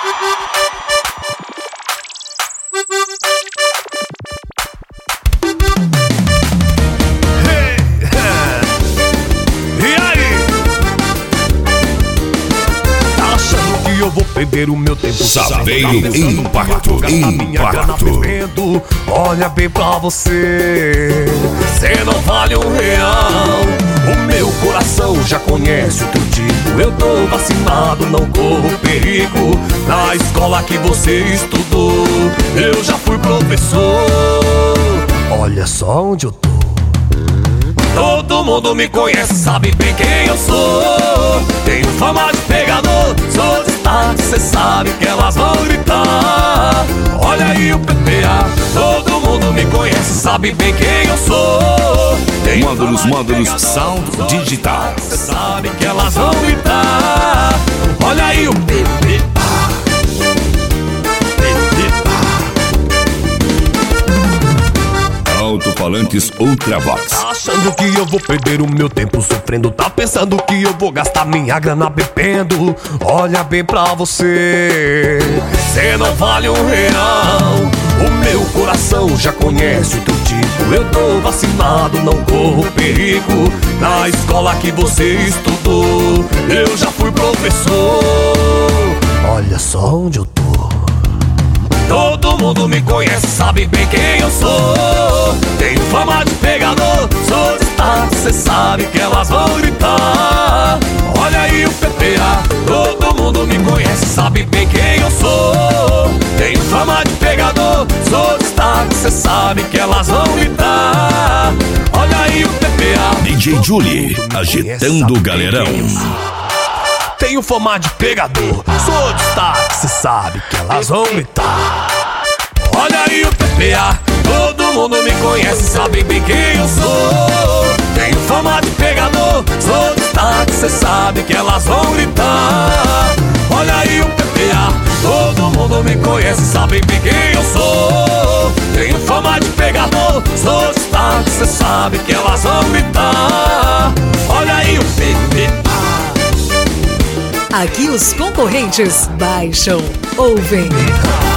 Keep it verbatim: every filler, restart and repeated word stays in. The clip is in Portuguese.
Eu vou perder o meu tempo. Saveiro Impacto, Impacto. Olha bem pra você, cê não vale um real. O meu coração já conhece o teu tipo. Eu tô vacinado, não corro perigo. Na escola que você estudou, eu já fui professor. Olha só onde eu tô. Todo mundo me conhece, sabe bem quem eu sou. Tenho fama de pegador, sou destaque, cê sabe que elas vão gritar. Olha aí o P P A, todo mundo me conhece, sabe bem quem eu sou. Tenho Módulos, módulos, sound digital. Cê sabe que elas vão gritar. Olha aí o P P A. Alto-falantes Ultravox. Tá achando que eu vou perder o meu tempo sofrendo? Tá pensando que eu vou gastar minha grana bebendo? Olha bem pra você, cê não vale um real. O meu coração já conhece o teu tipo. Eu tô vacinado, não corro perigo. Na escola que você estudou, eu já fui professor. Olha só onde eu tô. Todo mundo me conhece, sabe bem quem eu sou. Tenho fama de pegador, sou destaque, cê sabe que elas vão gritar. Olha aí o P P A, todo mundo me conhece, sabe bem quem eu sou. Tenho fama de pegador, sou destaque, cê sabe que elas vão gritar. Olha aí o P P A, D J Julie, agitando o galerão. Tenho fama de pegador, sou destaque, cê sabe que elas vão gritar. Olha aí o P P A, todo mundo me conhece, sabe bem quem eu sou. Tenho fama de pegador, sou destaque, cê sabe que elas vão gritar. Olha aí o P P A, todo mundo me conhece, sabe bem quem eu sou. Tenho fama de pegador, sou destaque, cê sabe que elas vão gritar. Olha aí o P P A. Aqui os concorrentes baixam, ouvem.